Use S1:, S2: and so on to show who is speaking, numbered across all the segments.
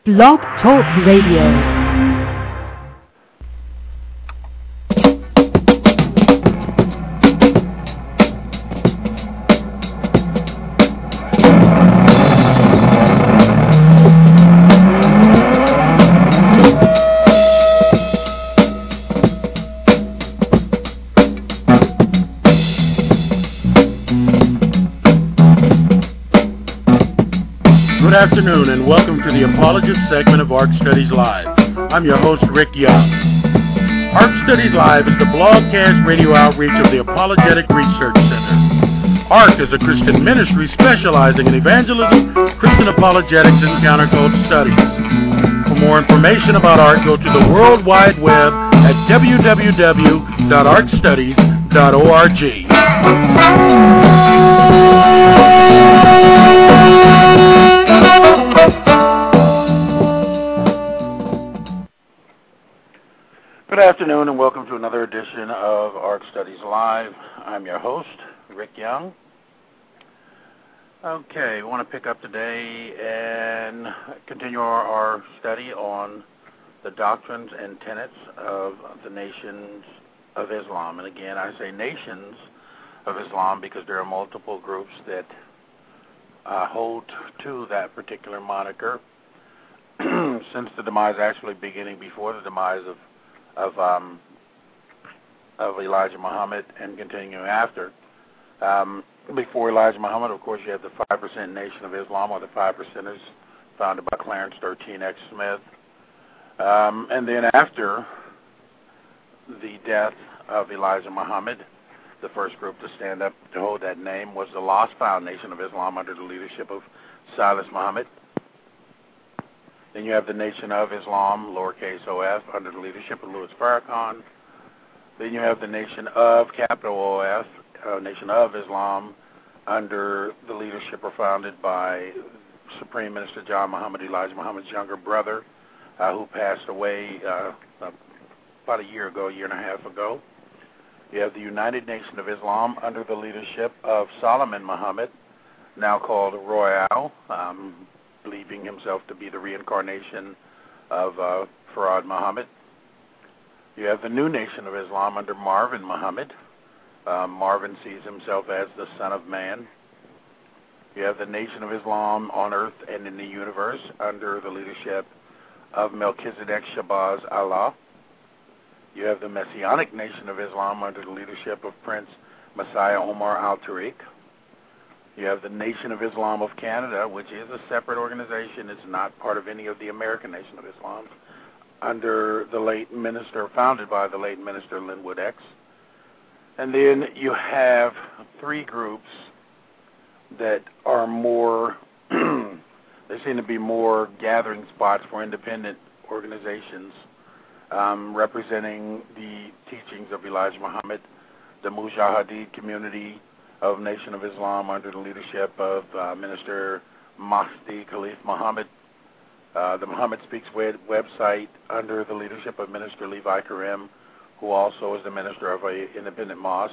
S1: Blog Talk Radio.
S2: Good afternoon and welcome to the Apologist segment of ARC Studies Live. I'm your host, Rick Young. ARC Studies Live is the broadcast radio outreach of the Apologetic Research Center. ARC is a Christian ministry specializing in evangelism, Christian apologetics, and counterculture studies. For more information about ARC, go to the World Wide Web at www.arcstudies.org. Good afternoon and welcome to another edition of ARC Studies Live. I'm your host, Rick Young. Okay, we want to pick up today and continue our study on the doctrines and tenets of the nations of Islam. And again, I say nations of Islam because there are multiple groups that hold to that particular moniker since the demise, actually beginning before the demise of Elijah Muhammad and continuing after. Before Elijah Muhammad, of course, you have the 5% Nation of Islam, or the 5%ers, founded by Clarence 13X Smith. And then after the death of Elijah Muhammad, the first group to stand up to hold that name was the Lost Found Nation of Islam under the leadership of Silas Muhammad. Then you have the Nation of Islam, lowercase OF, under the leadership of Louis Farrakhan. Then you have the Nation of, capital OF, Nation of Islam, under the leadership or founded by Supreme Minister John Muhammad, Elijah Muhammad's younger brother, who passed away about a year and a half ago. You have the United Nation of Islam under the leadership of Solomon Muhammad, now called Royale, believing himself to be the reincarnation of Farad Muhammad. You have the New Nation of Islam under Marvin Muhammad. Marvin sees himself as the Son of Man. You have the Nation of Islam on earth and in the universe under the leadership of Melchizedek Shabazz Allah. You have the Messianic Nation of Islam under the leadership of Prince Messiah Omar Al-Tariq. You have the Nation of Islam of Canada, which is a separate organization. It's not part of any of the American Nation of Islam, under the late minister, founded by the late minister Linwood X. And then you have three groups that are more, they seem to be more gathering spots for independent organizations representing the teachings of Elijah Muhammad, the Mujahideen community of Nation of Islam under the leadership of Minister Mahdi Khalif Muhammad, the Muhammad Speaks website under the leadership of Minister Levi Karim, who also is the minister of an independent mosque,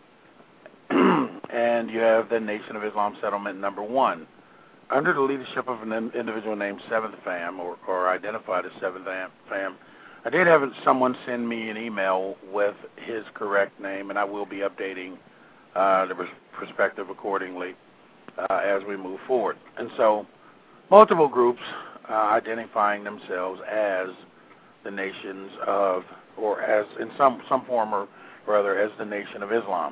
S2: and you have the Nation of Islam Settlement Number 1 under the leadership of an individual named Seventh Fam, or identified as Seventh Fam. I did have someone send me an email with his correct name, and I will be updating the perspective accordingly as we move forward. And so multiple groups identifying themselves as the nations of, or as in some form or other, as the Nation of Islam.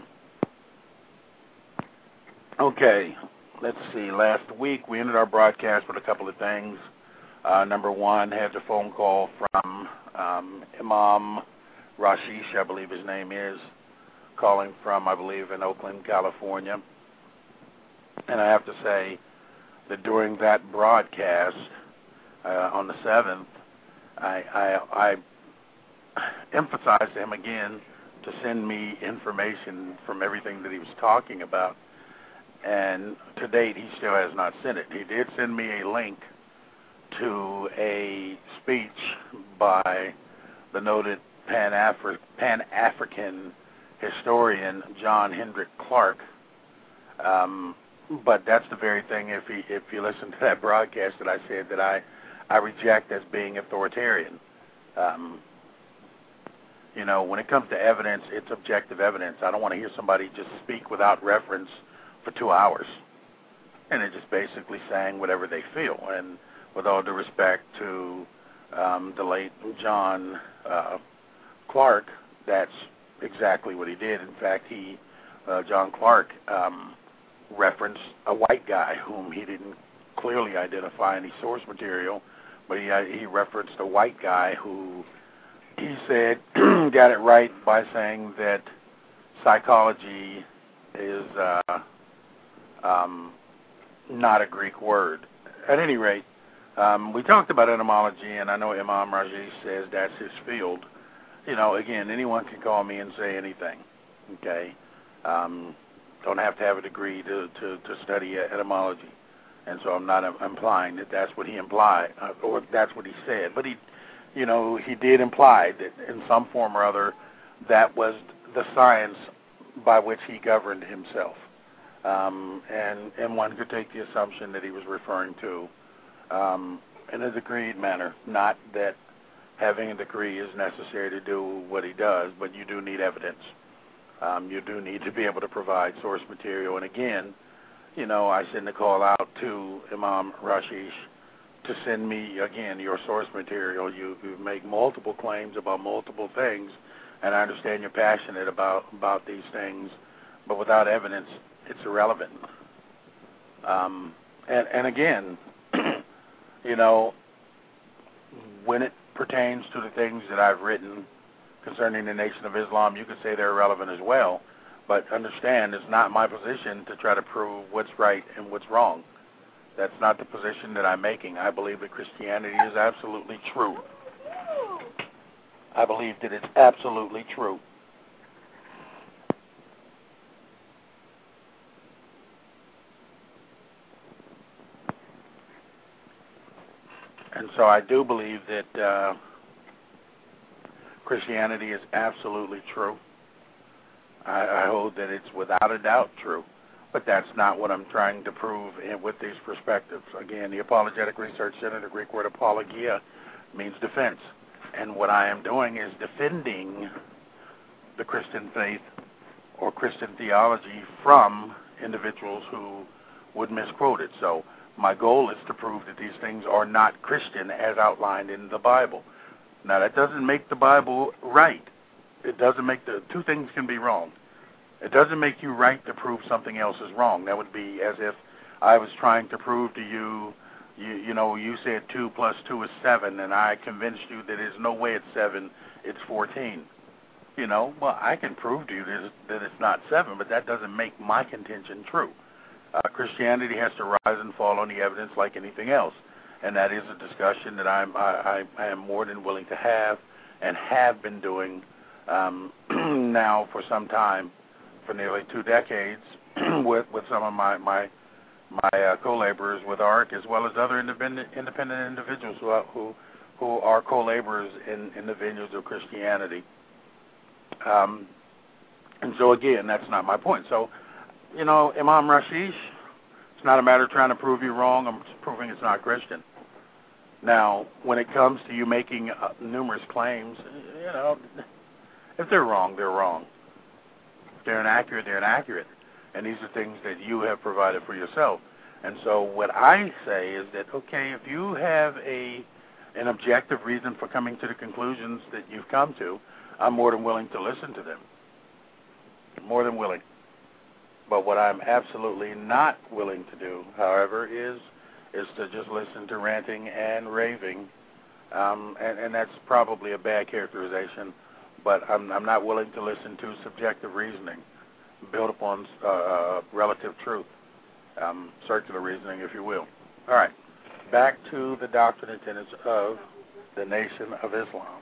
S2: Okay, let's see. Last week we ended our broadcast with a couple of things. Number one, had a phone call from Imam Rashish, I believe his name is, calling from, I believe, in Oakland, California. And I have to say that during that broadcast on the 7th, I emphasized to him again to send me information from everything that he was talking about. And to date, he still has not sent it. He did send me a link to a speech by the noted Pan-African historian John Hendrick Clark, but that's the very thing. If you listen to that broadcast, that I said that I I reject as being authoritarian. When it comes to evidence, it's objective evidence. I don't want to hear somebody just speak without reference for 2 hours, and they're just basically saying whatever they feel. And with all due respect to the late John Clark, that's exactly what he did. In fact, John Clark referenced a white guy whom he didn't clearly identify any source material, but he referenced a white guy who he said got it right by saying that psychology is not a Greek word. At any rate, we talked about etymology, and I know Imam Rajish says that's his field. Again, anyone can call me and say anything, okay? Don't have to have a degree to study etymology. And so I'm not implying that that's what he implied or that's what he said. But he did imply that in some form or other that was the science by which he governed himself. And one could take the assumption that he was referring to in a degreed manner, not that having a degree is necessary to do what he does, but you do need evidence. You do need to be able to provide source material. And again, I send a call out to Imam Rajish to send me, again, your source material. You make multiple claims about multiple things, and I understand you're passionate about these things, but without evidence, it's irrelevant. And again, when it pertains to the things that I've written concerning the Nation of Islam, you could say they're irrelevant as well. But understand, it's not my position to try to prove what's right and what's wrong. That's not the position that I'm making. I believe that Christianity is absolutely true. I believe that it's absolutely true. And so I do believe that Christianity is absolutely true. I hold that it's without a doubt true, but that's not what I'm trying to prove with these perspectives. Again, the Apologetic Research Center, the Greek word apologia, means defense. And what I am doing is defending the Christian faith or Christian theology from individuals who would misquote it. So my goal is to prove that these things are not Christian as outlined in the Bible. Now, that doesn't make the Bible right. It doesn't make two things can be wrong. It doesn't make you right to prove something else is wrong. That would be as if I was trying to prove to you, you said 2 plus 2 is 7, and I convinced you that there's no way it's 7, it's 14. Well, I can prove to you that it's not 7, but that doesn't make my contention true. Christianity has to rise and fall on the evidence like anything else, and that is a discussion that I am more than willing to have and have been doing now for some time, for nearly 2 decades, with some of my co-laborers with ARC, as well as other independent individuals who are co-laborers in the vineyards of Christianity. And so again, that's not my point. So, Imam Rajish, it's not a matter of trying to prove you wrong. I'm proving it's not Christian. Now, when it comes to you making numerous claims, if they're wrong, they're wrong. If they're inaccurate, they're inaccurate. And these are things that you have provided for yourself. And so what I say is that, okay, if you have an objective reason for coming to the conclusions that you've come to, I'm more than willing to listen to them. More than willing. But what I'm absolutely not willing to do, however, is to just listen to ranting and raving. And that's probably a bad characterization, but I'm not willing to listen to subjective reasoning built upon relative truth, circular reasoning, if you will. All right, back to the doctrine and tenets of the Nation of Islam.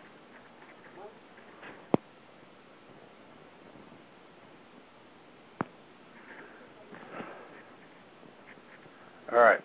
S2: All right.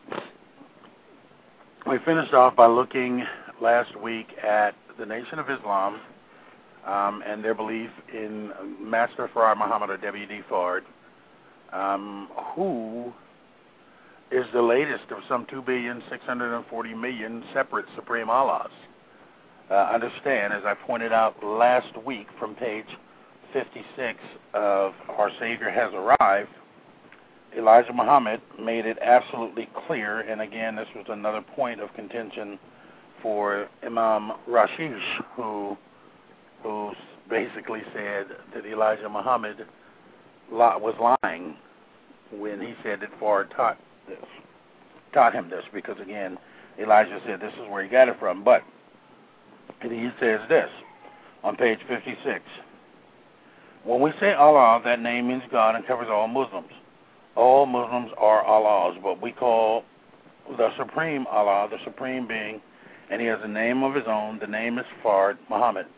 S2: We finished off by looking last week at the Nation of Islam and their belief in Master Farad Muhammad, or W.D. Fard, who is the latest of some 2,640,000,000 separate Supreme Allahs. Understand, as I pointed out last week from page 56 of Our Savior Has Arrived, Elijah Muhammad made it absolutely clear, and again, this was another point of contention for Imam Rashish, who basically said that Elijah Muhammad was lying when he said that Fard taught him this, because again, Elijah said this is where he got it from. But he says this on page 56. When we say Allah, that name means God and covers all Muslims. All Muslims are Allahs, but we call the Supreme Allah, the Supreme Being, and he has a name of his own. The name is Fard Muhammad.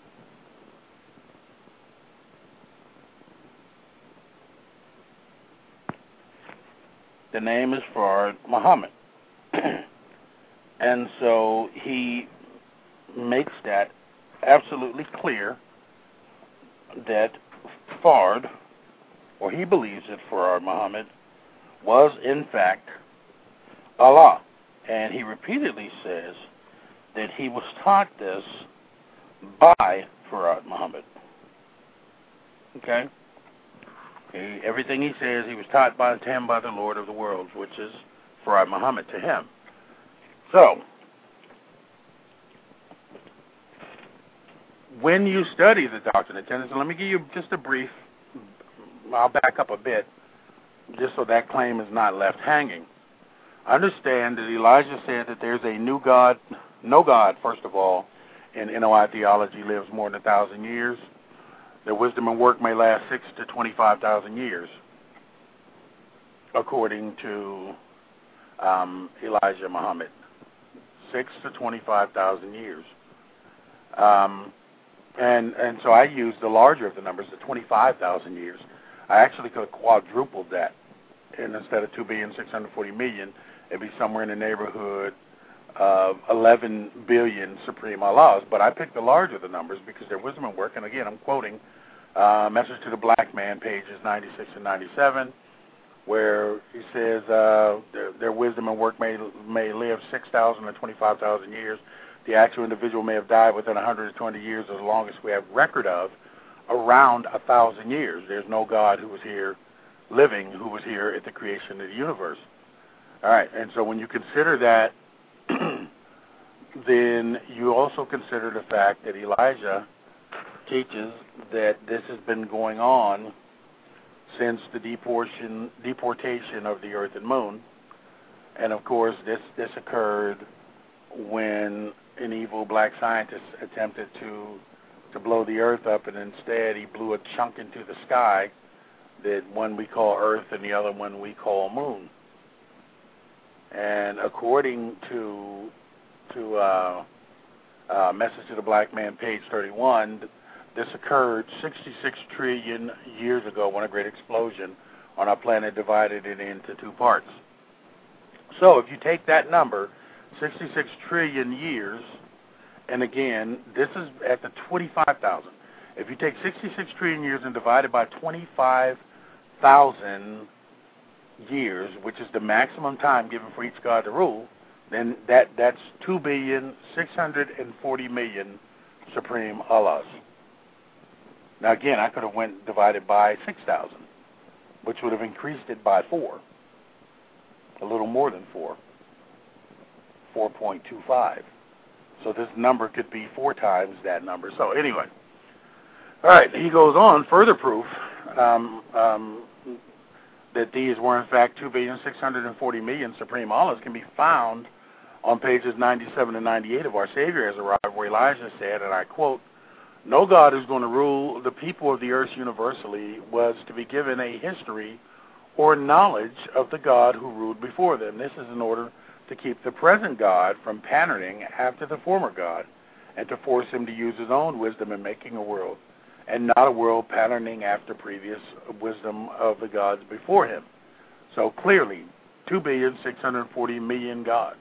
S2: The name is Fard Muhammad. And so he makes that absolutely clear that Fard, or he believes that Fard Muhammad, was in fact Allah. And he repeatedly says that he was taught this by Fard Muhammad. Okay? Everything he says, he was taught by him by the Lord of the worlds, which is Fard Muhammad to him. So, when you study the Doctrine and Tenets, and let me give you just a brief, I'll back up a bit, just so that claim is not left hanging. Understand that Elijah said that there's a new God, no God, first of all, in NOI theology lives more than 1,000 years. Their wisdom and work may last 6,000 to 25,000 years, according to Elijah Muhammad. 6,000 to 25,000 years. And so I used the larger of the numbers, the 25,000 years. I actually could have quadrupled that. And instead of 2,640,000,000, it'd be somewhere in the neighborhood of 11 billion Supreme Allahs. But I picked the larger of the numbers because their wisdom and work, and again, I'm quoting Message to the Black Man, pages 96 and 97, where he says their wisdom and work may live 6,000 to 25,000 years. The actual individual may have died within 120 years, as long as we have record of around 1,000 years. There's no God who was here living, who was here at the creation of the universe. All right, and so when you consider that, then you also consider the fact that Elijah teaches that this has been going on since the deportation of the earth and moon. And of course, this occurred when an evil black scientist attempted to blow the earth up, and instead he blew a chunk into the sky, that one we call earth and the other one we call moon. And according to Message to the Black Man, page 31, this occurred 66 trillion years ago when a great explosion on our planet divided it into two parts. So if you take that number, 66 trillion years, and again, this is at the 25,000. If you take 66 trillion years and divide it by 25,000 years, which is the maximum time given for each God to rule, then that's 2,640,000,000 Supreme Allahs. Now again, I could have went divided by 6,000, which would have increased it by 4, a little more than 4, 4.25. So this number could be 4 times that number. So anyway, all right, he goes on, further proof that these were in fact 2,640,000,000 Supreme Allahs can be found on pages 97 and 98 of Our Savior Has Arrived, where Elijah said, and I quote, "No God who's going to rule the people of the earth universally was to be given a history or knowledge of the God who ruled before them. This is in order to keep the present God from patterning after the former God, and to force him to use his own wisdom in making a world, and not a world patterning after previous wisdom of the gods before him." So clearly, 2,640,000,000 gods.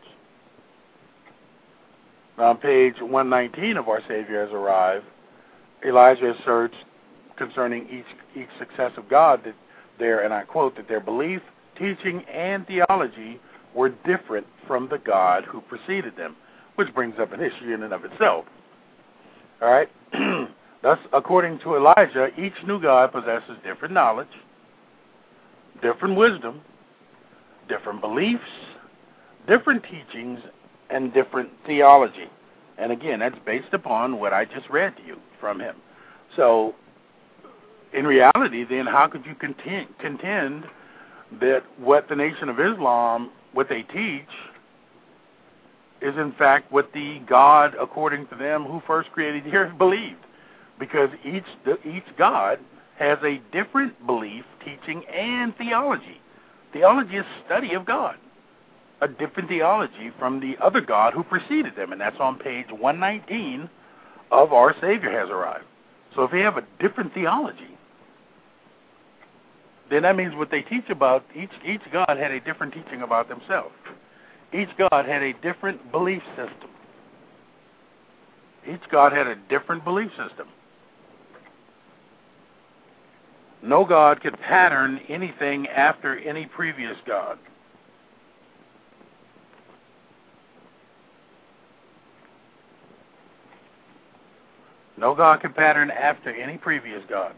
S2: Now on page 119 of Our Savior Has Arrived, Elijah asserts concerning each successive god that their, and I quote, that their belief, teaching, and theology were different from the God who preceded them, which brings up an issue in and of itself. All right? Thus, according to Elijah, each new God possesses different knowledge, different wisdom, different beliefs, different teachings, and different theology. And again, that's based upon what I just read to you from him. So, in reality, then, how could you contend that what the Nation of Islam, what they teach, is in fact what the God, according to them, who first created the earth, believed? Because each God has a different belief, teaching, and theology. Theology is study of God, a different theology from the other God who preceded them, and that's on page 119 of Our Savior Has Arrived. So if they have a different theology, then that means what they teach about, each God had a different teaching about themselves. Each God had a different belief system. Each God had a different belief system. No God could pattern anything after any previous God. No God could pattern after any previous God.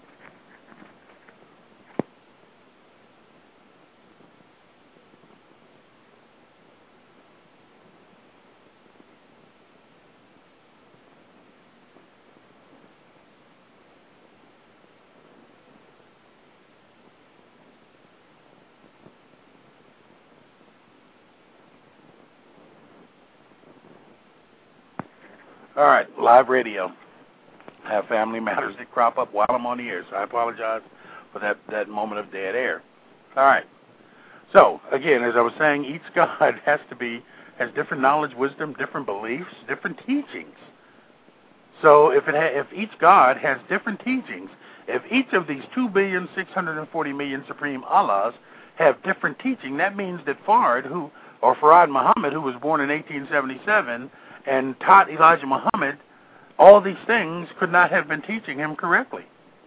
S2: All right, live radio. I have family matters that crop up while I'm on the air, so I apologize for that moment of dead air. All right. So, again, as I was saying, each God has different knowledge, wisdom, different beliefs, different teachings. So if each God has different teachings, if each of these 2,640,000,000 supreme Allahs have different teaching, that means that Farad Muhammad, who was born in 1877 and taught Elijah Muhammad, all these things could not have been teaching him correctly.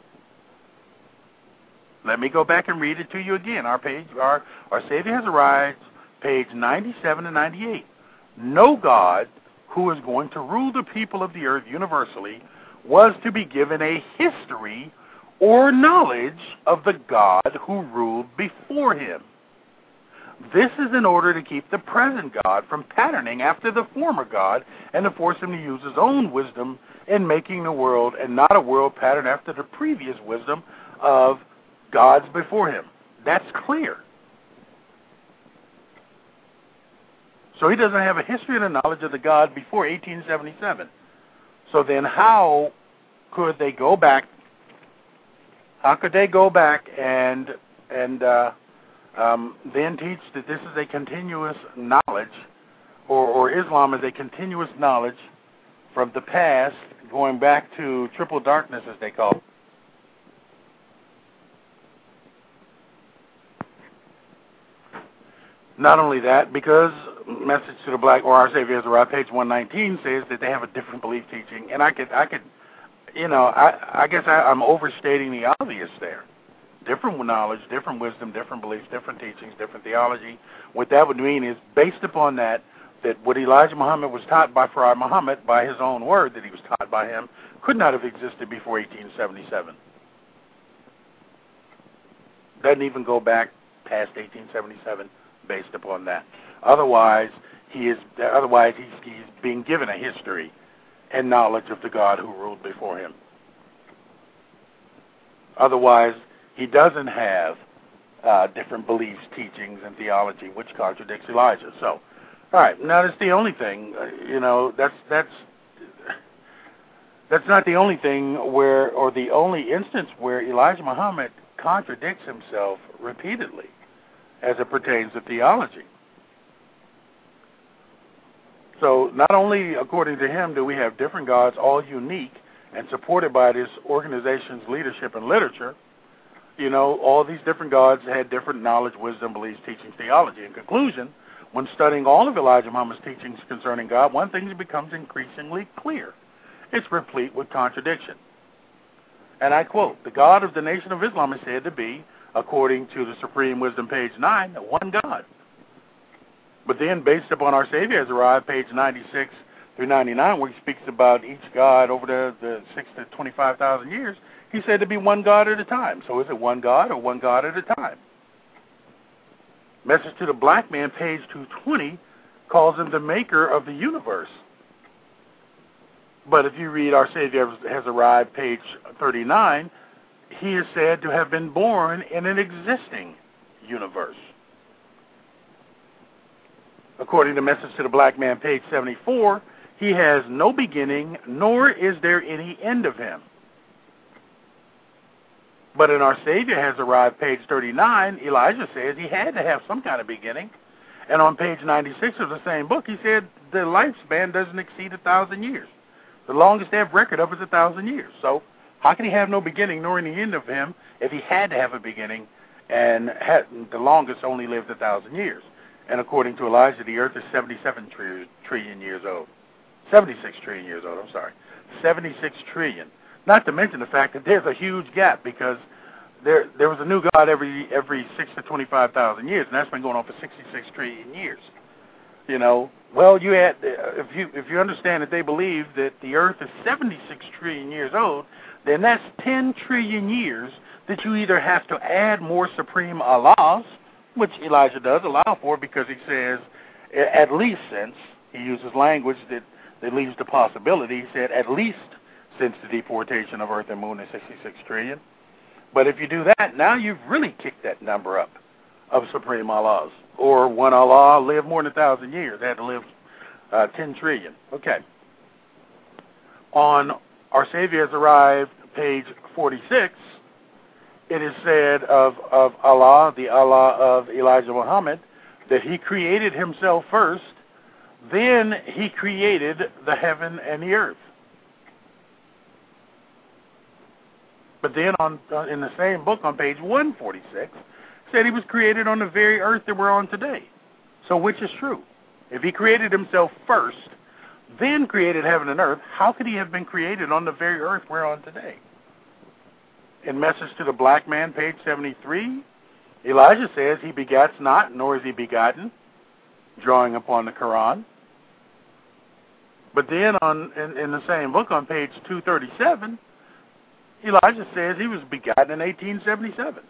S2: Let me go back and read it to you again. Our Savior Has Arrived, page 97 and 98. No God who is going to rule the people of the earth universally was to be given a history or knowledge of the God who ruled before him. This is in order to keep the present God from patterning after the former God and to force him to use his own wisdom in making the world and not a world patterned after the previous wisdom of gods before him. That's clear. So he doesn't have a history and a knowledge of the God before 1877. So then how could they go back? How could they go back and then teach that this is a continuous knowledge, or Islam is a continuous knowledge from the past, going back to triple darkness, as they call it? Not only that, because Message to the Black, or Our Savior Has Arrived, page 119, says that they have a different belief teaching, and I guess I'm overstating the obvious there. Different knowledge, different wisdom, different beliefs, different teachings, different theology. What that would mean is, based upon that what Elijah Muhammad was taught by Farad Muhammad, by his own word that he was taught by him, could not have existed before 1877. Doesn't even go back past 1877 based upon that. Otherwise, he's being given a history and knowledge of the God who ruled before him. Otherwise, he doesn't have different beliefs, teachings, and theology, which contradicts Elijah. So, all right, now that's the only thing. That's not the only thing or the only instance where Elijah Muhammad contradicts himself repeatedly as it pertains to theology. So not only, according to him, do we have different gods, all unique and supported by this organization's leadership and literature, all these different gods had different knowledge, wisdom, beliefs, teachings, theology. In conclusion, when studying all of Elijah Muhammad's teachings concerning God, one thing becomes increasingly clear. It's replete with contradiction. And I quote, "The God of the Nation of Islam is said to be according to the Supreme Wisdom, page 9, one God. But then, based upon Our Savior Has Arrived, page 96 through 99, where he speaks about each God over the 6 to 25,000 years, he said to be one God at a time. So is it one God or one God at a time? Message to the Black Man, page 220, calls him the maker of the universe. But if you read Our Savior Has Arrived, page 39, he is said to have been born in an existing universe. According to Message to the Black Man, page 74, he has no beginning, nor is there any end of him. But in Our Savior Has Arrived, page 39, Elijah says he had to have some kind of beginning. And on page 96 of the same book, he said the lifespan doesn't exceed 1,000 years. The longest they have record of is 1,000 years. So how can he have no beginning nor any end of him if he had to have a beginning and the longest only lived 1,000 years? And according to Elijah, the earth is 76 trillion years old. 76 trillion years old, I'm sorry. 76 trillion. Not to mention the fact that there's a huge gap because there was a new God every 6 to 25,000 years, and that's been going on for 66 trillion years. You know, well, you had if you understand that they believe that the earth is 76 trillion years old, then that's 10 trillion years that you either have to add more supreme Allahs, which Elijah does allow for because he says, at least since, he uses language that leaves the possibility, he said, at least since the deportation of Earth and Moon is 66 trillion. But if you do that, now you've really kicked that number up of supreme Allahs. Or one Allah lived more than 1,000 years. They had to live 10 trillion. Okay. On Our Savior Has Arrived, page 46, it is said of Allah, the Allah of Elijah Muhammad, that he created himself first, then he created the heaven and the earth. But then in the same book on page 146, said he was created on the very earth that we're on today. So which is true? If he created himself first, then created heaven and earth, how could he have been created on the very earth we're on today? In Message to the Black Man, page 73, Elijah says he begats not, nor is he begotten, drawing upon the Quran. But then in the same book on page 237, Elijah says he was begotten in 1877.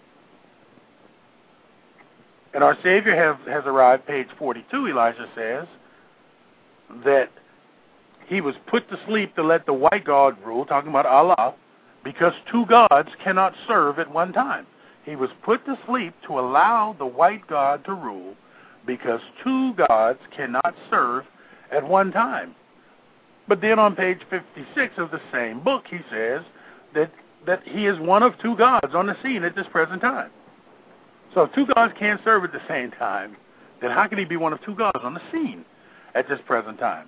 S2: And Our Savior has arrived, page 42, Elijah says that he was put to sleep to let the white God rule, talking about Allah, because two gods cannot serve at one time. He was put to sleep to allow the white God to rule, because two gods cannot serve at one time. But then on page 56 of the same book, he says that he is one of two gods on the scene at this present time. So if two gods can't serve at the same time, then how can he be one of two gods on the scene at this present time?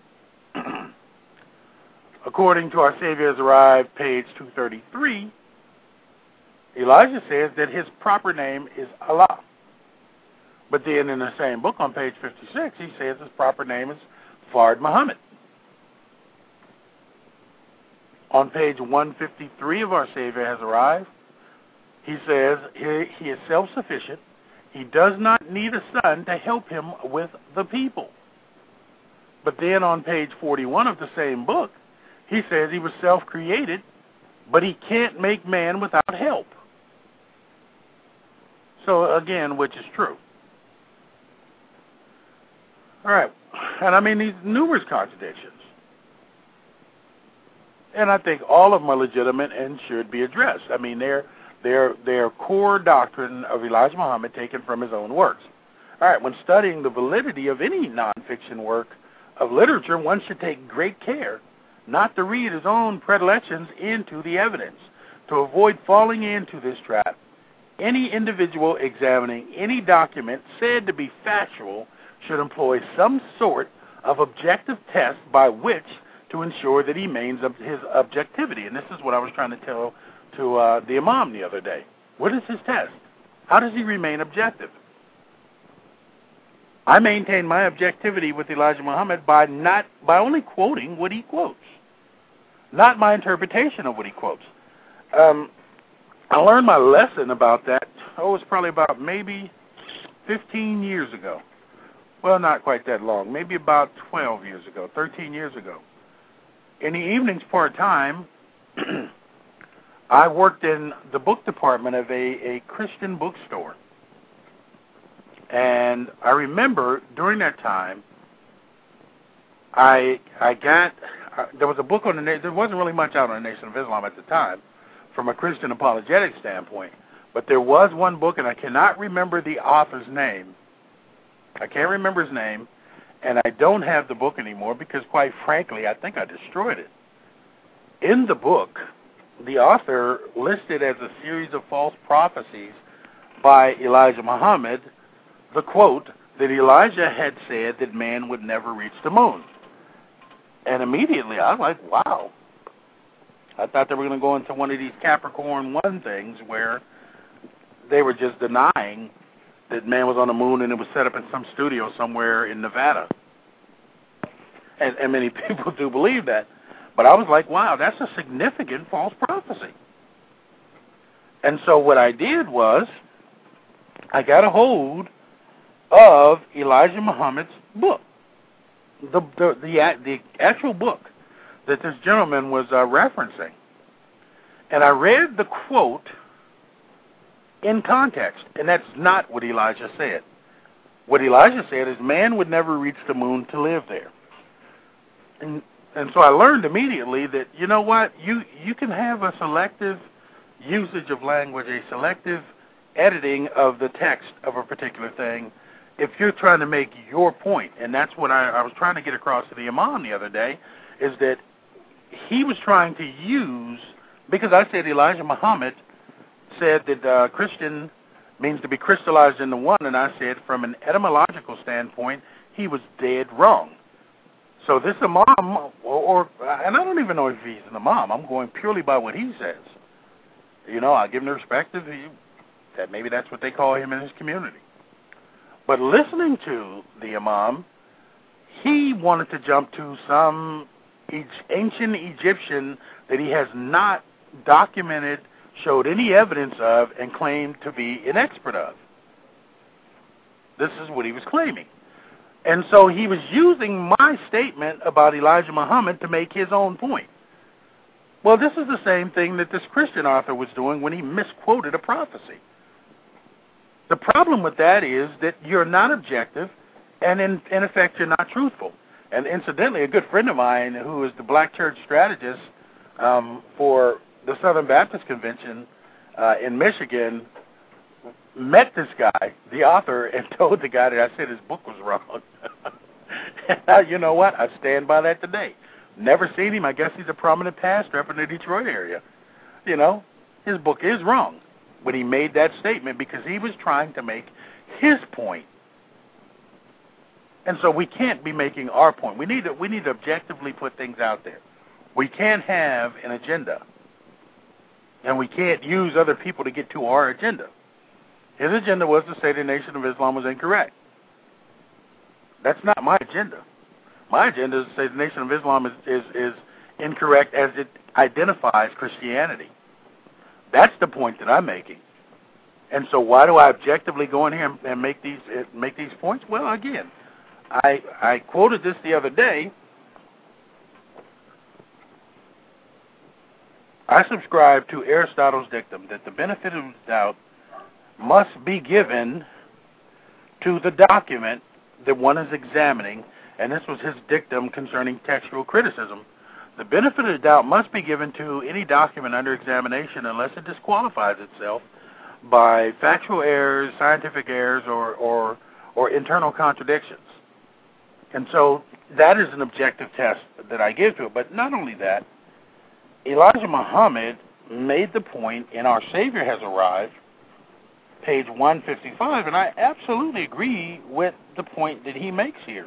S2: According to Our Savior Has Arrived, page 233, Elijah says that his proper name is Allah. But then in the same book on page 56, he says his proper name is Fard Muhammad. On page 153 of Our Savior Has Arrived, he says he is self-sufficient. He does not need a son to help him with the people. But then on page 41 of the same book, he says he was self-created, but he can't make man without help. So again, which is true. All right. And I mean, these numerous contradictions. And I think all of them are legitimate and should be addressed. I mean, they're core doctrine of Elijah Muhammad taken from his own works. All right, when studying the validity of any nonfiction work of literature, one should take great care not to read his own predilections into the evidence. To avoid falling into this trap, any individual examining any document said to be factual should employ some sort of objective test by which to ensure that he maintains his objectivity. And this is what I was trying to tell to the Imam the other day. What is his test? How does he remain objective? I maintain my objectivity with Elijah Muhammad by only quoting what he quotes, not my interpretation of what he quotes. I learned my lesson about that, it was probably about maybe 15 years ago. Well, not quite that long, maybe about 12 years ago, 13 years ago. In the evenings part-time, I worked in the book department of a Christian bookstore. And I remember during that time, there was a book on there wasn't really much out on the Nation of Islam at the time from a Christian apologetic standpoint, but there was one book, and I cannot remember the author's name. I can't remember his name, and I don't have the book anymore because, quite frankly, I think I destroyed it. In the book, the author listed as a series of false prophecies by Elijah Muhammad the quote that Elijah had said that man would never reach the moon. And immediately I was like, wow. I thought they were going to go into one of these Capricorn 1 things where they were just denying that man was on the moon and it was set up in some studio somewhere in Nevada. And many people do believe that. But I was like, wow, that's a significant false prophecy. And so what I did was I got a hold of Elijah Muhammad's book, the actual book that this gentleman was referencing. And I read the quote in context, and that's not what Elijah said. What Elijah said is man would never reach the moon to live there. And so I learned immediately that, you know what, you can have a selective usage of language, a selective editing of the text of a particular thing if you're trying to make your point. And that's what I was trying to get across to the Imam the other day, is that he was trying to use, because I said Elijah Muhammad said that Christian means to be crystallized in the one, and I said from an etymological standpoint, he was dead wrong. So this Imam, and I don't even know if he's an Imam, I'm going purely by what he says. You know, I give him the respect that maybe that's what they call him in his community. But listening to the Imam, he wanted to jump to some ancient Egyptian that he has not documented, showed any evidence of, and claimed to be an expert of. This is what he was claiming. And so he was using my statement about Elijah Muhammad to make his own point. Well, this is the same thing that this Christian author was doing when he misquoted a prophecy. The problem with that is that you're not objective, and in effect, you're not truthful. And incidentally, a good friend of mine who is the black church strategist for the Southern Baptist Convention in Michigan met this guy, the author, and told the guy that I said his book was wrong. And you know what? I stand by that today. Never seen him. I guess he's a prominent pastor up in the Detroit area. You know, his book is wrong when he made that statement because he was trying to make his point. And so we can't be making our point. We need to objectively put things out there. We can't have an agenda, and we can't use other people to get to our agenda. His agenda was to say the Nation of Islam was incorrect. That's not my agenda. My agenda is to say the Nation of Islam is incorrect as it identifies Christianity. That's the point that I'm making. And so why do I objectively go in here and make these points? Well, again, I quoted this the other day. I subscribe to Aristotle's dictum that the benefit of the doubt must be given to the document that one is examining, and this was his dictum concerning textual criticism. The benefit of the doubt must be given to any document under examination unless it disqualifies itself by factual errors, scientific errors, or internal contradictions. And so that is an objective test that I give to it. But not only that, Elijah Muhammad made the point in Our Savior Has Arrived, page 155, and I absolutely agree with the point that he makes here.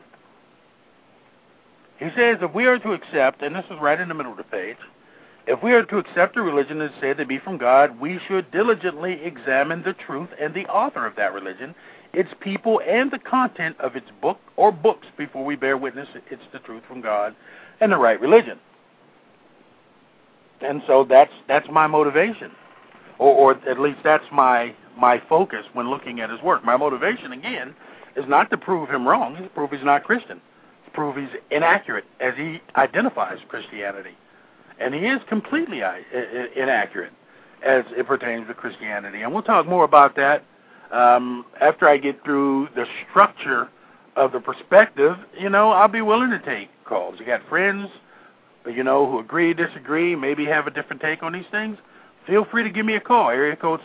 S2: He says, if we are to accept, and this is right in the middle of the page, if we are to accept a religion that is said to be from God, we should diligently examine the truth and the author of that religion, its people, and the content of its book or books before we bear witness it's the truth from God and the right religion. And so that's my motivation. or at least that's my focus when looking at his work. My motivation, again, is not to prove him wrong. It's to prove he's not Christian. It's to prove he's inaccurate as he identifies Christianity. And he is completely inaccurate as it pertains to Christianity. And we'll talk more about that after I get through the structure of the perspective. I'll be willing to take calls. You got friends, who agree, disagree, maybe have a different take on these things. Feel free to give me a call. Area code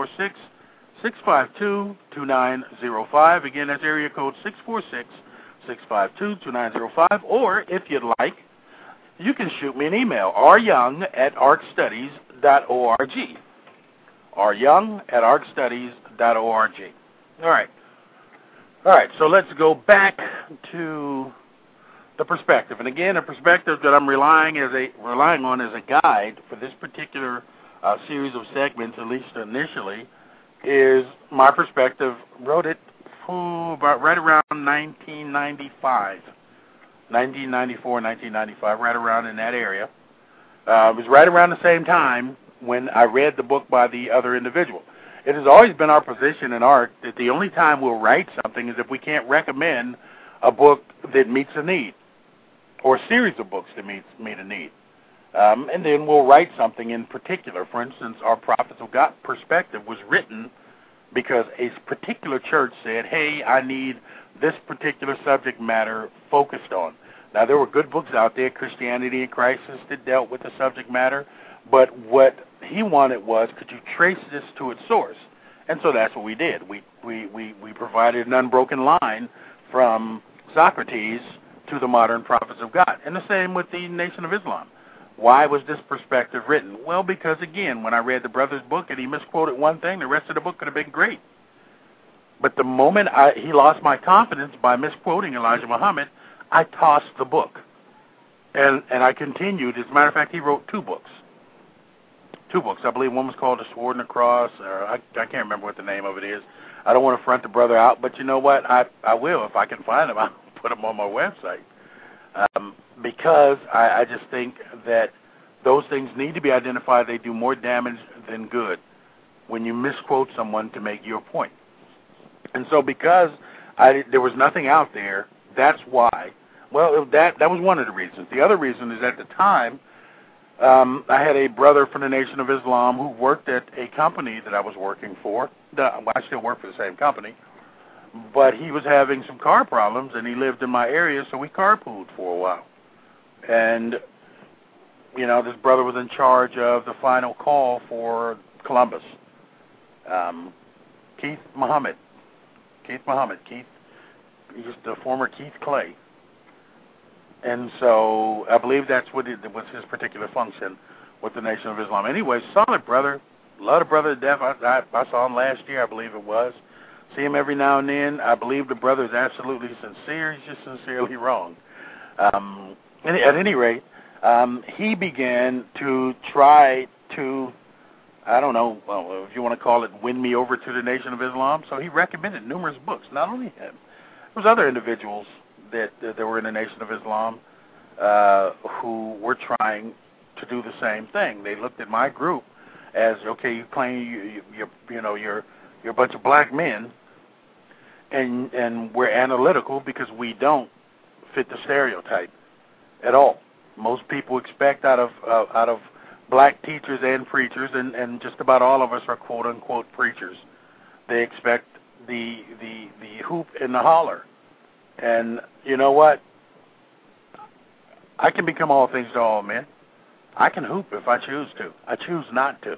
S2: 646-652-2905. Again, that's area code 646-652-2905. Or, if you'd like, you can shoot me an email, ryoung@arcstudies.org. ryoung@arcstudies.org. All right, so let's go back to the perspective. And again, a perspective that I'm relying on as a guide for this particular series of segments, at least initially, is my perspective. Wrote it about right around 1994, 1995, right around in that area. It was right around the same time when I read the book by the other individual. It has always been our position in ARC that the only time we'll write something is if we can't recommend a book that meets a need, or a series of books that meet a need. And then we'll write something in particular. For instance, our Prophets of God perspective was written because a particular church said, hey, I need this particular subject matter focused on. Now, there were good books out there, Christianity in Crisis, that dealt with the subject matter, but what he wanted was, could you trace this to its source? And so that's what we did. We provided an unbroken line from Socrates to the modern Prophets of God. And the same with the Nation of Islam. Why was this perspective written? Well, because, again, when I read the brother's book and he misquoted one thing, the rest of the book could have been great. But the moment he lost my confidence by misquoting Elijah Muhammad, I tossed the book. And I continued. As a matter of fact, he wrote two books. I believe one was called The Sword and the Cross, or I can't remember what the name of it is. I don't want to front the brother out, but you know what? I will. If I can find them, I'll put them on my website. Because I just think that those things need to be identified. They do more damage than good when you misquote someone to make your point. And so because there was nothing out there, that's why. Well, that was one of the reasons. The other reason is at the time, I had a brother from the Nation of Islam who worked at a company that I was working for. I still work for the same company. But he was having some car problems, and he lived in my area, so we carpooled for a while. And, this brother was in charge of the final call for Columbus. Keith Muhammad. Keith, he's the former Keith Clay. And so I believe that's what was his particular function with the Nation of Islam. Anyway, solid brother. Love the brother to death. I saw him last year, I believe it was. See him every now and then. I believe the brother is absolutely sincere. He's just sincerely wrong. At any rate, he began to try to, I don't know, well, if you want to call it, win me over to the Nation of Islam. So he recommended numerous books, not only him. There was other individuals that were in the Nation of Islam who were trying to do the same thing. They looked at my group as, okay, you claim you're a bunch of black men, and we're analytical because we don't fit the stereotype at all. Most people expect out of black teachers and preachers, and just about all of us are quote unquote preachers. They expect the hoop and the holler. And you know what? I can become all things to all men. I can hoop if I choose to. I choose not to.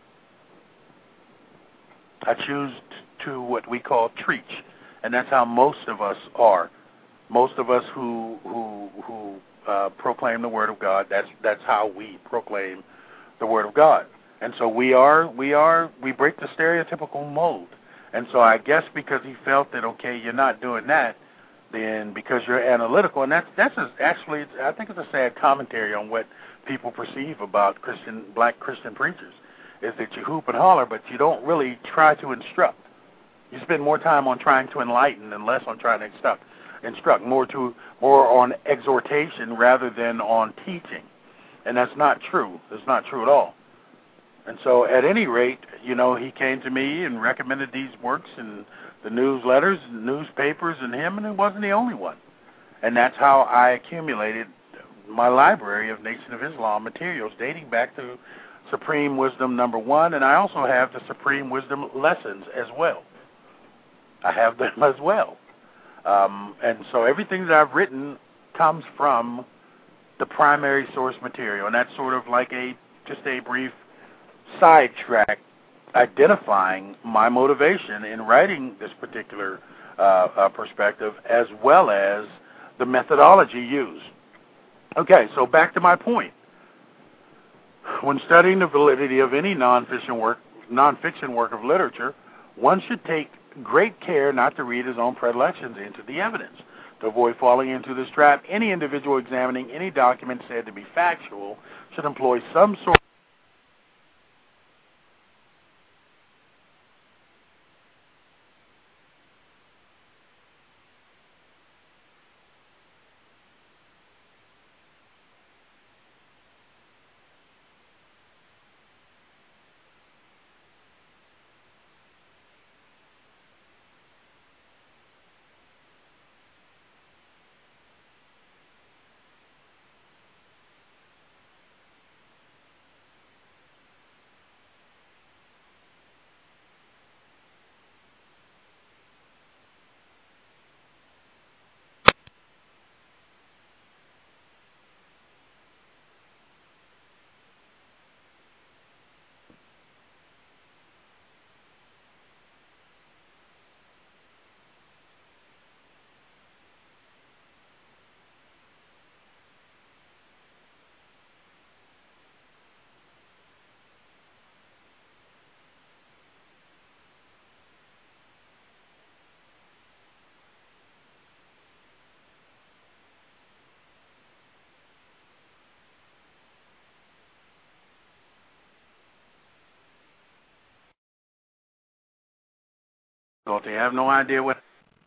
S2: I choose to what we call preach, and that's how most of us are. Most of us who proclaim the Word of God, that's how we proclaim the Word of God. And so we break the stereotypical mold. And so I guess because he felt that, okay, you're not doing that, then because you're analytical, and that's actually, I think it's a sad commentary on what people perceive about black Christian preachers, is that you hoop and holler, but you don't really try to instruct. You spend more time on trying to enlighten and less on trying to instruct, more on exhortation rather than on teaching. And that's not true. That's not true at all. And so at any rate, he came to me and recommended these works in the newsletters, newspapers, and him, and he wasn't the only one. And that's how I accumulated my library of Nation of Islam materials dating back to Supreme Wisdom number 1, and I also have the Supreme Wisdom lessons as well. I have them as well. And so everything that I've written comes from the primary source material, and that's sort of like just a brief sidetrack identifying my motivation in writing this particular perspective, as well as the methodology used. Okay, so back to my point. When studying the validity of any nonfiction work of literature, one should take great care not to read his own predilections into the evidence. To avoid falling into this trap, any individual examining any document said to be factual should employ some sort difficulty. I have no idea what.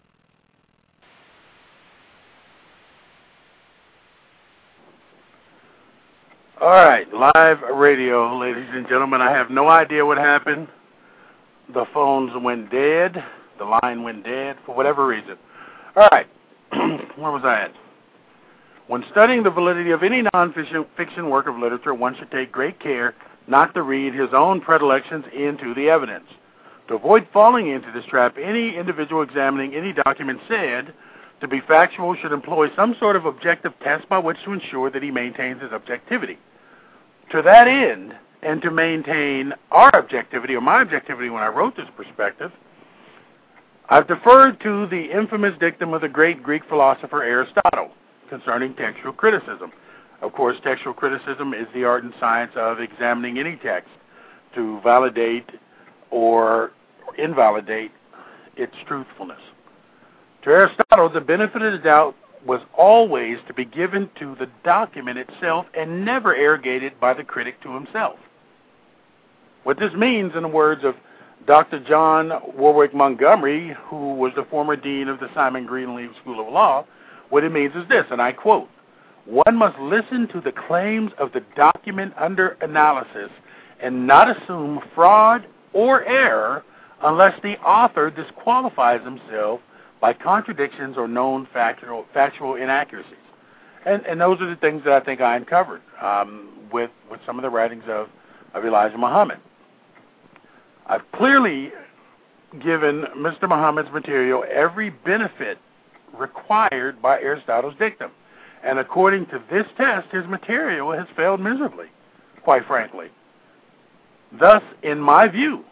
S2: All right, live radio, ladies and gentlemen. I have no idea what happened. The phones went dead. The line went dead for whatever reason. All right, where was I at? When studying the validity of any non-fiction work of literature, one should take great care not to read his own predilections into the evidence. To avoid falling into this trap, any individual examining any document said to be factual should employ some sort of objective test by which to ensure that he maintains his objectivity. To that end, and to maintain our objectivity, or my objectivity when I wrote this perspective, I've deferred to the infamous dictum of the great Greek philosopher Aristotle concerning textual criticism. Of course, textual criticism is the art and science of examining any text to validate or invalidate its truthfulness. To Aristotle, the benefit of the doubt was always to be given to the document itself and never arrogated by the critic to himself. What this means, in the words of Dr. John Warwick Montgomery, who was the former dean of the Simon Greenleaf School of Law, what it means is this, and I quote, "One must listen to the claims of the document under analysis and not assume fraud or error unless the author disqualifies himself by contradictions or known factual inaccuracies." And those are the things that I think I uncovered with some of the writings of Elijah Muhammad. I've clearly given Mr. Muhammad's material every benefit required by Aristotle's dictum. And according to this test, his material has failed miserably, quite frankly. Thus, in my view,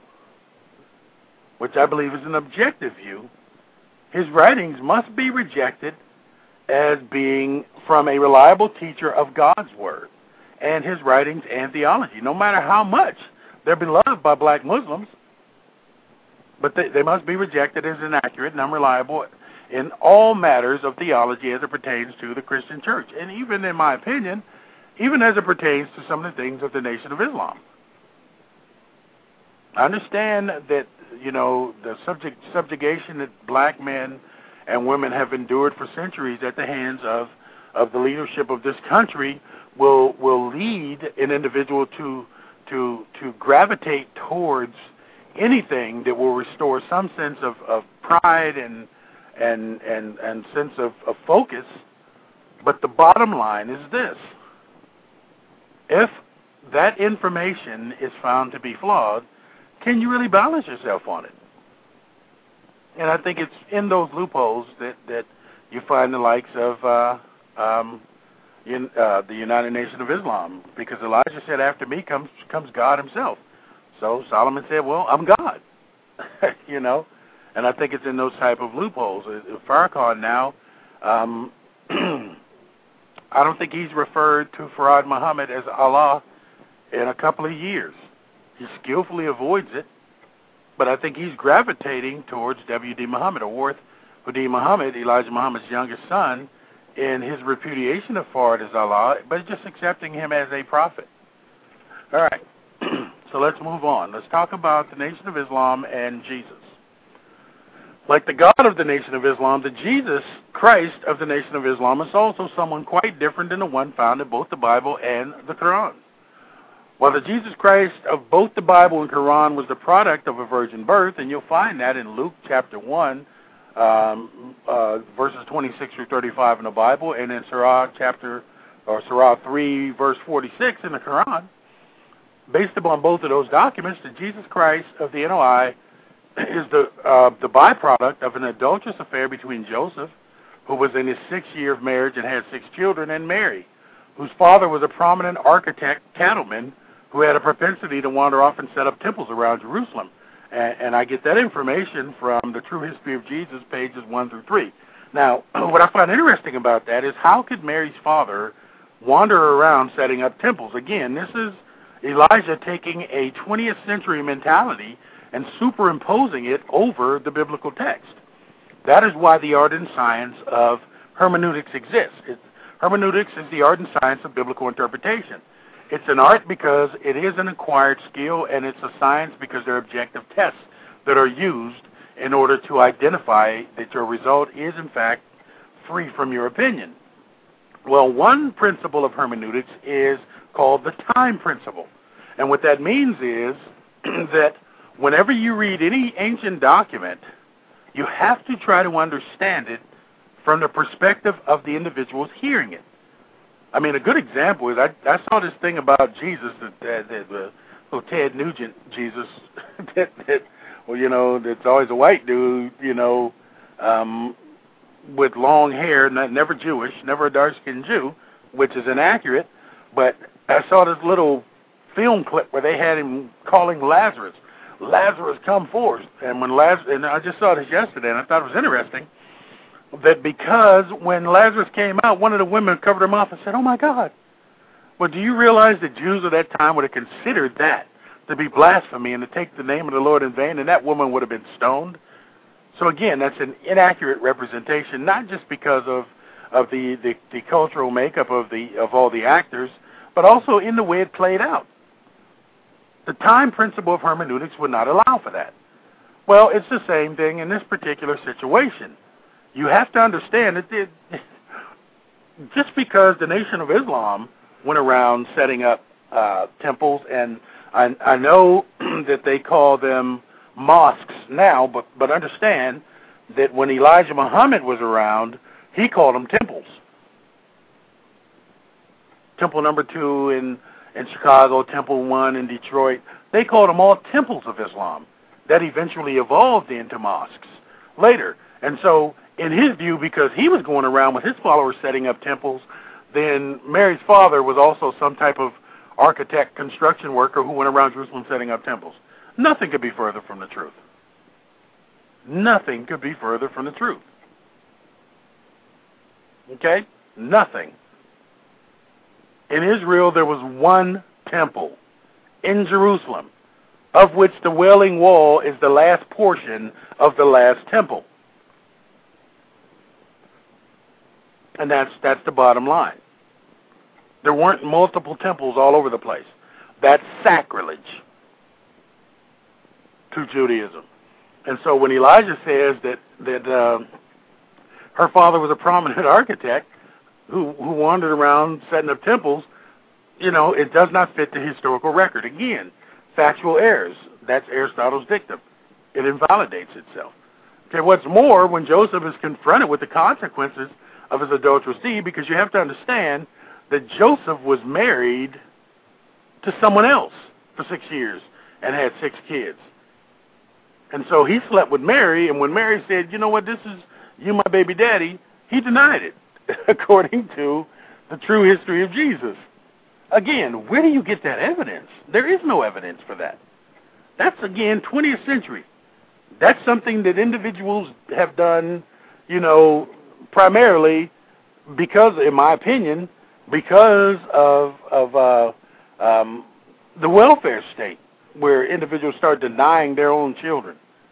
S2: which I believe is an objective view, his writings must be rejected as being from a reliable teacher of God's Word and his writings and theology, no matter how much they're beloved by black Muslims, but they must be rejected as inaccurate and unreliable in all matters of theology as it pertains to the Christian church, and even, in my opinion, even as it pertains to some of the things of the Nation of Islam. I understand that, the subjugation that black men and women have endured for centuries at the hands of the leadership of this country will lead an individual to to gravitate towards anything that will restore some sense of pride and sense of focus. But the bottom line is this: if that information is found to be flawed, can you really balance yourself on it? And I think it's in those loopholes that you find the likes of the United Nation of Islam, because Elijah said, after me comes God himself. So Solomon said, well, I'm God. You know? And I think it's in those type of loopholes. Farrakhan now, I don't think he's referred to Farad Muhammad as Allah in a couple of years. He skillfully avoids it, but I think he's gravitating towards W.D. Muhammad, or Worth Hudi Muhammad, Elijah Muhammad's youngest son, in his repudiation of Farad as Allah, but just accepting him as a prophet. All right, so let's move on. Let's talk about the Nation of Islam and Jesus. Like the God of the Nation of Islam, the Jesus Christ of the Nation of Islam is also someone quite different than the one found in both the Bible and the Quran. While the Jesus Christ of both the Bible and Quran was the product of a virgin birth, and you'll find that in Luke chapter 1, verses 26 through 35 in the Bible, and in Surah 3, verse 46 in the Quran. Based upon both of those documents, the Jesus Christ of the NOI is the byproduct of an adulterous affair between Joseph, who was in his 6th year of marriage and had 6 children, and Mary, whose father was a prominent architect, cattleman, who had a propensity to wander off and set up temples around Jerusalem. And I get that information from the True History of Jesus, pages 1 through 3. Now, what I find interesting about that is, how could Mary's father wander around setting up temples? Again, this is Elijah taking a 20th century mentality and superimposing it over the biblical text. That is why the art and science of hermeneutics exists. Hermeneutics is the art and science of biblical interpretation. It's an art because it is an acquired skill, and it's a science because there are objective tests that are used in order to identify that your result is, in fact, free from your opinion. Well, one principle of hermeneutics is called the time principle. And what that means is that whenever you read any ancient document, you have to try to understand it from the perspective of the individuals hearing it. I mean, a good example is I saw this thing about Jesus, the Ted Nugent Jesus, well, you know, that's always a white dude, you know, with long hair, never Jewish, never a dark-skinned Jew, which is inaccurate. But I saw this little film clip where they had him calling Lazarus, come forth. And and I just saw this yesterday, and I thought it was interesting, that because when Lazarus came out, one of the women covered her mouth and said, "Oh my God." Well, do you realize that Jews at that time would have considered that to be blasphemy and to take the name of the Lord in vain, and that woman would have been stoned? So again, that's an inaccurate representation, not just because of the cultural makeup of all the actors, but also in the way it played out. The time principle of hermeneutics would not allow for that. Well, it's the same thing in this particular situation. You have to understand that just because the Nation of Islam went around setting up temples, and I know that they call them mosques now, but understand that when Elijah Muhammad was around, he called them temples. Temple number 2 in Chicago, Temple 1 in Detroit, they called them all temples of Islam. That eventually evolved into mosques later. And so, in his view, because he was going around with his followers setting up temples, then Mary's father was also some type of architect, construction worker who went around Jerusalem setting up temples. Nothing could be further from the truth. Nothing could be further from the truth. Okay? Nothing. In Israel, there was one temple in Jerusalem, of which the Wailing Wall is the last portion of the last temple. And that's the bottom line. There weren't multiple temples all over the place. That's sacrilege to Judaism. And so when Elijah says that her father was a prominent architect who wandered around setting up temples, it does not fit the historical record. Again, factual errors. That's Aristotle's dictum. It invalidates itself. Okay, what's more, when Joseph is confronted with the consequences of his adulterous deed, because you have to understand that Joseph was married to someone else for 6 years and had 6 kids. And so he slept with Mary, and when Mary said, you know what, this is you, my baby daddy, he denied it, according to the true history of Jesus. Again, where do you get that evidence? There is no evidence for that. That's, again, 20th century. That's something that individuals have done, primarily because, in my opinion, because of the welfare state, where individuals start denying their own children.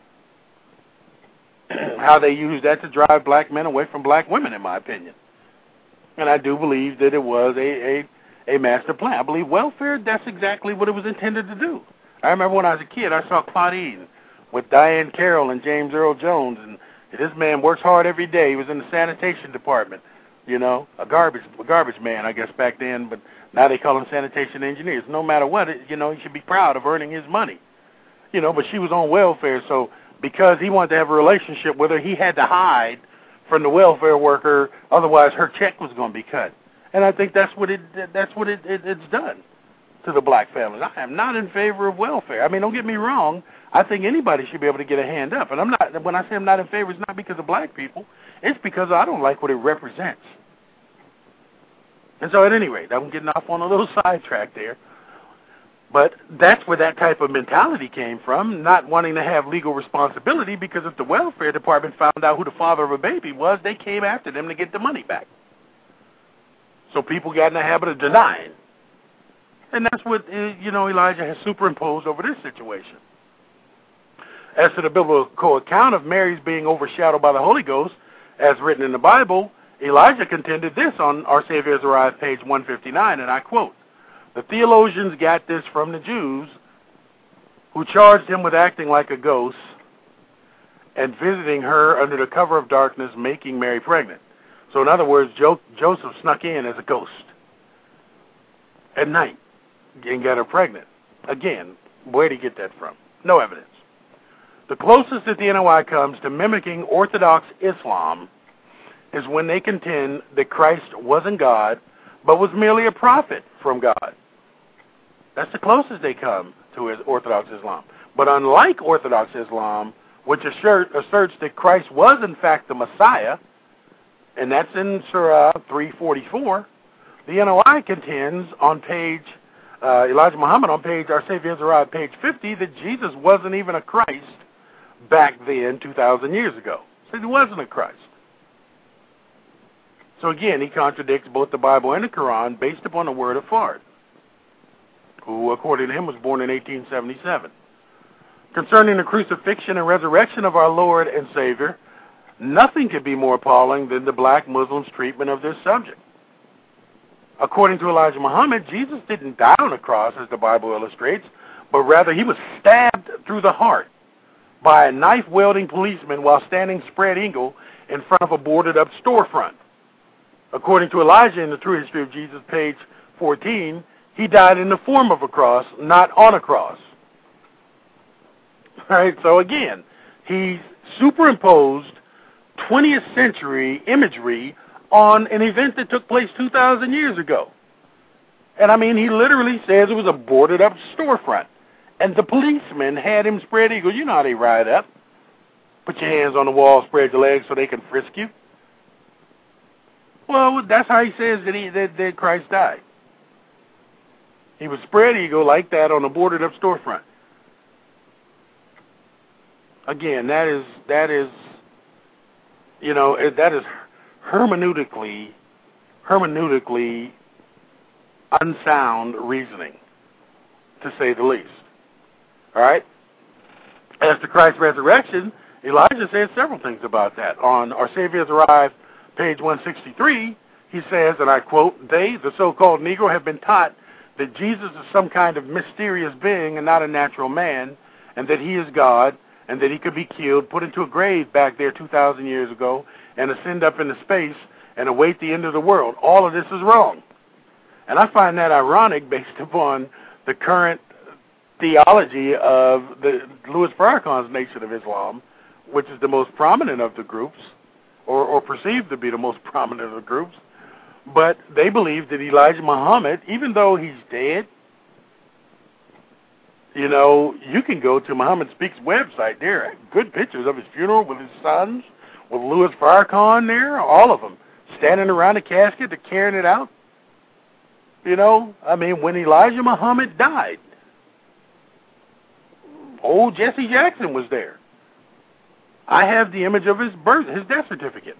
S2: How they use that to drive black men away from black women, in my opinion. And I do believe that it was a master plan. I believe welfare, that's exactly what it was intended to do. I remember when I was a kid, I saw Claudine with Diane Carroll and James Earl Jones, and this man works hard every day. He was in the sanitation department, a garbage man, I guess, back then, but now they call them sanitation engineers. No matter what, he should be proud of earning his money. But she was on welfare, so because he wanted to have a relationship with her, he had to hide from the welfare worker, otherwise her check was going to be cut. And I think that's what it's done to the black families. I am not in favor of welfare. I mean, don't get me wrong. I think anybody should be able to get a hand up. And when I say I'm not in favor, it's not because of black people. It's because I don't like what it represents. And so at any rate, I'm getting off on a little sidetrack there. But that's where that type of mentality came from, not wanting to have legal responsibility, because if the welfare department found out who the father of a baby was, they came after them to get the money back. So people got in the habit of denying. And that's what, Elijah has superimposed over this situation. As to the biblical account of Mary's being overshadowed by the Holy Ghost, as written in the Bible, Elijah contended this on Our Savior Has Arrived, page 159, and I quote, "The theologians got this from the Jews, who charged him with acting like a ghost and visiting her under the cover of darkness, making Mary pregnant." So in other words, Joseph snuck in as a ghost at night and got her pregnant. Again, where did he get that from? No evidence. The closest that the NOI comes to mimicking Orthodox Islam is when they contend that Christ wasn't God, but was merely a prophet from God. That's the closest they come to Orthodox Islam. But unlike Orthodox Islam, which asserts that Christ was in fact the Messiah, and that's in Surah 344, the NOI contends on page, Elijah Muhammad on page, Our Savior Has Arrived, page 50, that Jesus wasn't even a Christ back then 2,000 years ago. So he wasn't a Christ. So again, he contradicts both the Bible and the Quran based upon the word of Fard, who, according to him, was born in 1877. Concerning the crucifixion and resurrection of our Lord and Savior, nothing could be more appalling than the black Muslims' treatment of this subject. According to Elijah Muhammad, Jesus didn't die on a cross, as the Bible illustrates, but rather he was stabbed through the heart by a knife-wielding policeman while standing spread eagle in front of a boarded-up storefront. According to Elijah in the True History of Jesus, page 14, he died in the form of a cross, not on a cross. All right, so again, he superimposed 20th century imagery on an event that took place 2,000 years ago. And I mean, he literally says it was a boarded-up storefront. And the policeman had him spread eagle. You know how they ride up. Put your hands on the wall, spread your legs so they can frisk you. Well, that's how he says that Christ died. He was spread eagle like that on a boarded-up storefront. Again, that is hermeneutically unsound reasoning, to say the least. All right? As to Christ's resurrection, Elijah says several things about that. On Our Savior Has Arrived, page 163, he says, and I quote, "They, the so-called Negro, have been taught that Jesus is some kind of mysterious being and not a natural man, and that he is God, and that he could be killed, put into a grave back there 2,000 years ago, and ascend up into space and await the end of the world. All of this is wrong. And I find that ironic based upon the current theology of the Louis Farrakhan's Nation of Islam, which is the most prominent of the groups, or perceived to be the most prominent of the groups. But they believe that Elijah Muhammad, even though he's dead, you know, you can go to Muhammad Speaks website. There are good pictures of his funeral with his sons, with Louis Farrakhan there, all of them, standing around the casket, they're carrying it out. You know, I mean, when Elijah Muhammad died, old Jesse Jackson was there. I have the image of his death certificate.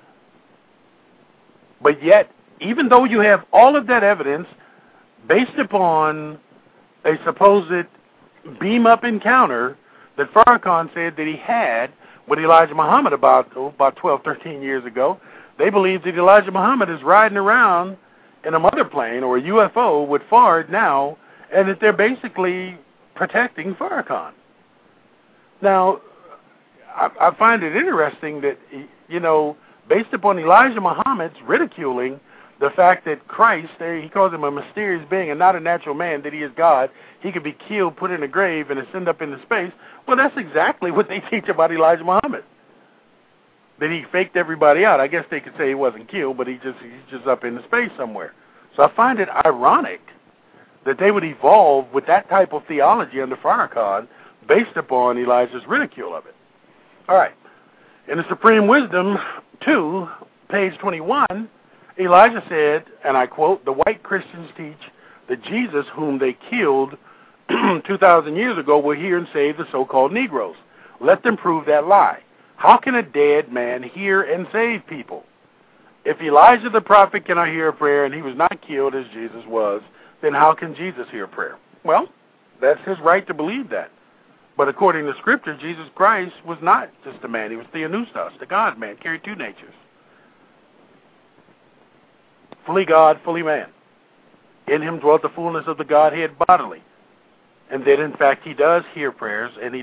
S2: But yet, even though you have all of that evidence based upon a supposed beam-up encounter that Farrakhan said that he had with Elijah Muhammad about 12, 13 years ago, they believe that Elijah Muhammad is riding around in a mother plane or a UFO with Fard now, and that they're basically protecting Farrakhan. Now, I find it interesting that, you know, based upon Elijah Muhammad's ridiculing the fact that Christ, he calls him a mysterious being and not a natural man, that he is God, he could be killed, put in a grave, and ascend up into space. Well, that's exactly what they teach about Elijah Muhammad. That he faked everybody out. I guess they could say he wasn't killed, but he's just up in space somewhere. So I find it ironic that they would evolve with that type of theology under Farrakhan based upon Elijah's ridicule of it. All right. In the Supreme Wisdom 2, page 21, Elijah said, and I quote, "The white Christians teach that Jesus, whom they killed 2,000 years ago, will hear and save the so-called Negroes. Let them prove that lie. How can a dead man hear and save people? If Elijah the prophet cannot hear a prayer and he was not killed as Jesus was, then how can Jesus hear a prayer?" Well, that's his right to believe that. But according to Scripture, Jesus Christ was not just a man. He was Theonoustos, the God-man, carried two natures. Fully God, fully man. In him dwelt the fullness of the Godhead bodily. And then, in fact, he does hear prayers, and he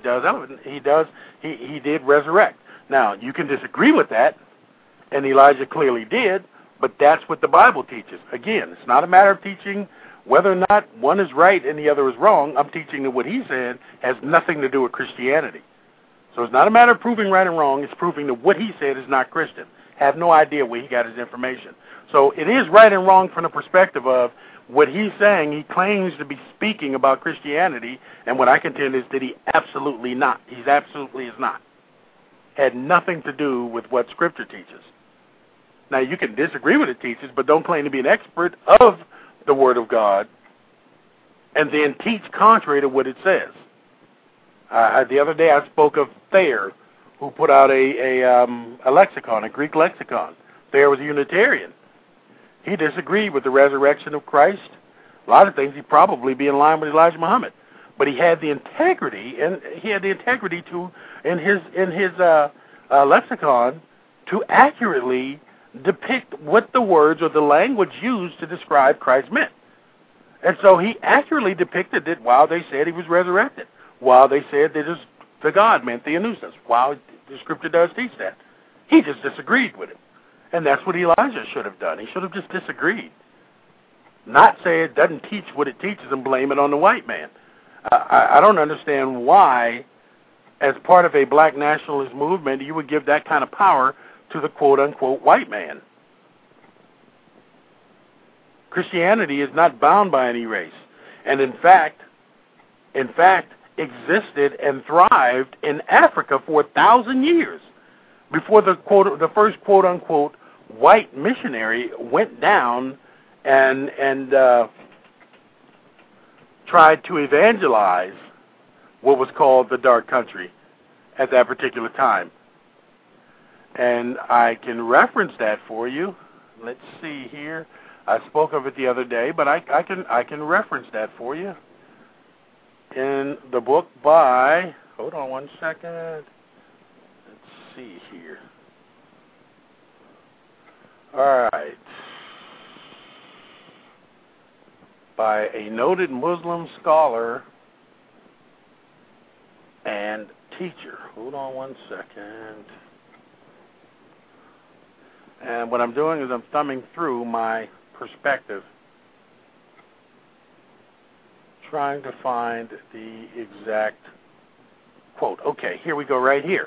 S2: did resurrect. Now, you can disagree with that, and Elijah clearly did, but that's what the Bible teaches. Again, it's not a matter of teaching whether or not one is right and the other is wrong. I'm teaching that what he said has nothing to do with Christianity. So it's not a matter of proving right and wrong. It's proving that what he said is not Christian. Have no idea where he got his information. So it is right and wrong from the perspective of what he's saying. He claims to be speaking about Christianity, and what I contend is that he absolutely not. He absolutely is not. Had nothing to do with what Scripture teaches. Now, you can disagree with it teaches, but don't claim to be an expert of the Word of God and then teach contrary to what it says. The other day I spoke of Thayer, who put out a lexicon, a Greek lexicon. Thayer was a Unitarian. He disagreed with the resurrection of Christ. A lot of things he'd probably be in line with Elijah Muhammad. But he had the integrity, to, in his lexicon, to accurately depict what the words or the language used to describe Christ meant. And so he accurately depicted it while they said he was resurrected, while they said that the God meant Theonoustos, while the Scripture does teach that. He just disagreed with it. And that's what Elijah should have done. He should have just disagreed. Not say it doesn't teach what it teaches and blame it on the white man. I don't understand why, as part of a black nationalist movement, you would give that kind of power to the quote-unquote white man. Christianity is not bound by any race, and in fact, existed and thrived in Africa for 1,000 years before the first quote-unquote white missionary went down and tried to evangelize what was called the Dark Country at that particular time. And I can reference that for you. Let's see here. I spoke of it the other day, but I can reference that for you in the book by. Hold on one second. Let's see here. All right. By a noted Muslim scholar and teacher. Hold on one second. And what I'm doing is I'm thumbing through my perspective trying to find the exact quote. Okay, here we go right here.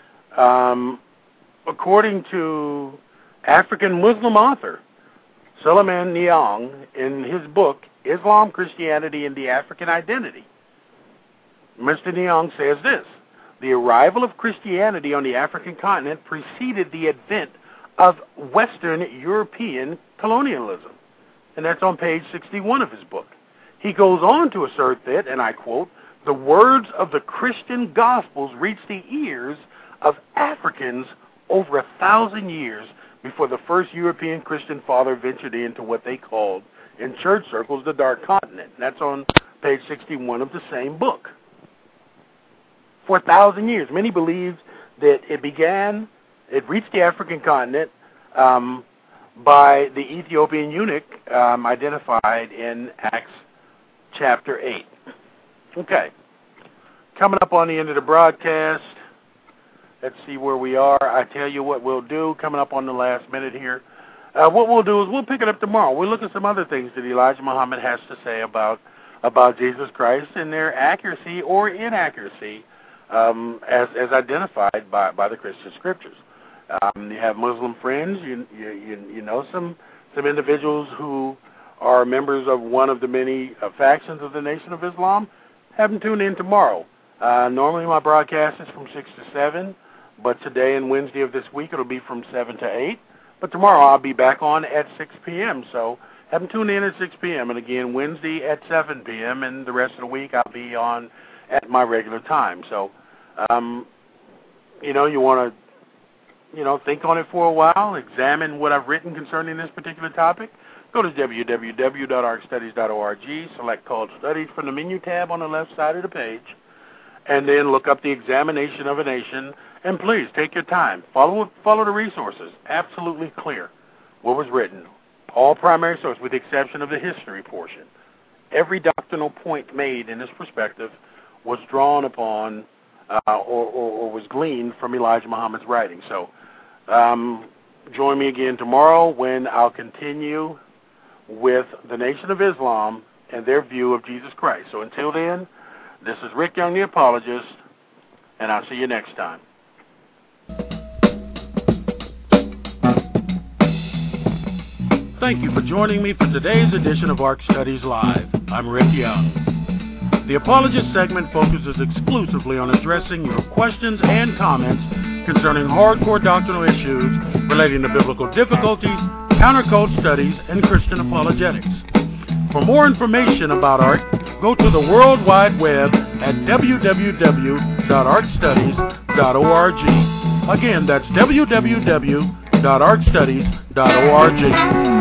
S2: According to African Muslim author Suleiman Niang in his book, Islam, Christianity, and the African Identity, Mr. Niang says this: the arrival of Christianity on the African continent preceded the advent of Western European colonialism. And that's on page 61 of his book. He goes on to assert that, and I quote, the words of the Christian Gospels reached the ears of Africans over 1,000 years before the first European Christian father ventured into what they called, in church circles, the Dark Continent. That's on page 61 of the same book. For 1,000 years. Many believe that it reached the African continent by the Ethiopian eunuch identified in Acts chapter 8. Okay. Coming up on the end of the broadcast, let's see where we are. I tell you what we'll do, coming up on the last minute here. What we'll do is we'll pick it up tomorrow. We'll look at some other things that Elijah Muhammad has to say about Jesus Christ and their accuracy or inaccuracy as identified by the Christian scriptures. You have Muslim friends. You know some individuals who are members of one of the many factions of the Nation of Islam. Have them tune in tomorrow. Normally my broadcast is from 6 to 7, but today and Wednesday of this week it'll be from 7 to 8. But tomorrow I'll be back on at 6 p.m., so have them tune in at 6 p.m. And again, Wednesday at 7 p.m., and the rest of the week I'll be on at my regular time. So, you want to, think on it for a while, examine what I've written concerning this particular topic. Go to www.arcstudies.org, select Called Studies from the menu tab on the left side of the page, and then look up the Examination of a Nation, and please take your time. Follow the resources. Absolutely clear what was written. All primary sources, with the exception of the history portion. Every doctrinal point made in this perspective was drawn upon or was gleaned from Elijah Muhammad's writing. So join me again tomorrow when I'll continue with the Nation of Islam and their view of Jesus Christ. So until then, this is Rick Young, the Apologist, and I'll see you next time. Thank you for joining me for today's edition of ARC Studies Live. I'm Rick Young. The Apologist segment focuses exclusively on addressing your questions and comments concerning hardcore doctrinal issues relating to biblical difficulties, counter-cult studies, and Christian apologetics. For more information about ARC, go to the World Wide Web at www.arcstudies.org. Again, that's www.arcstudies.org.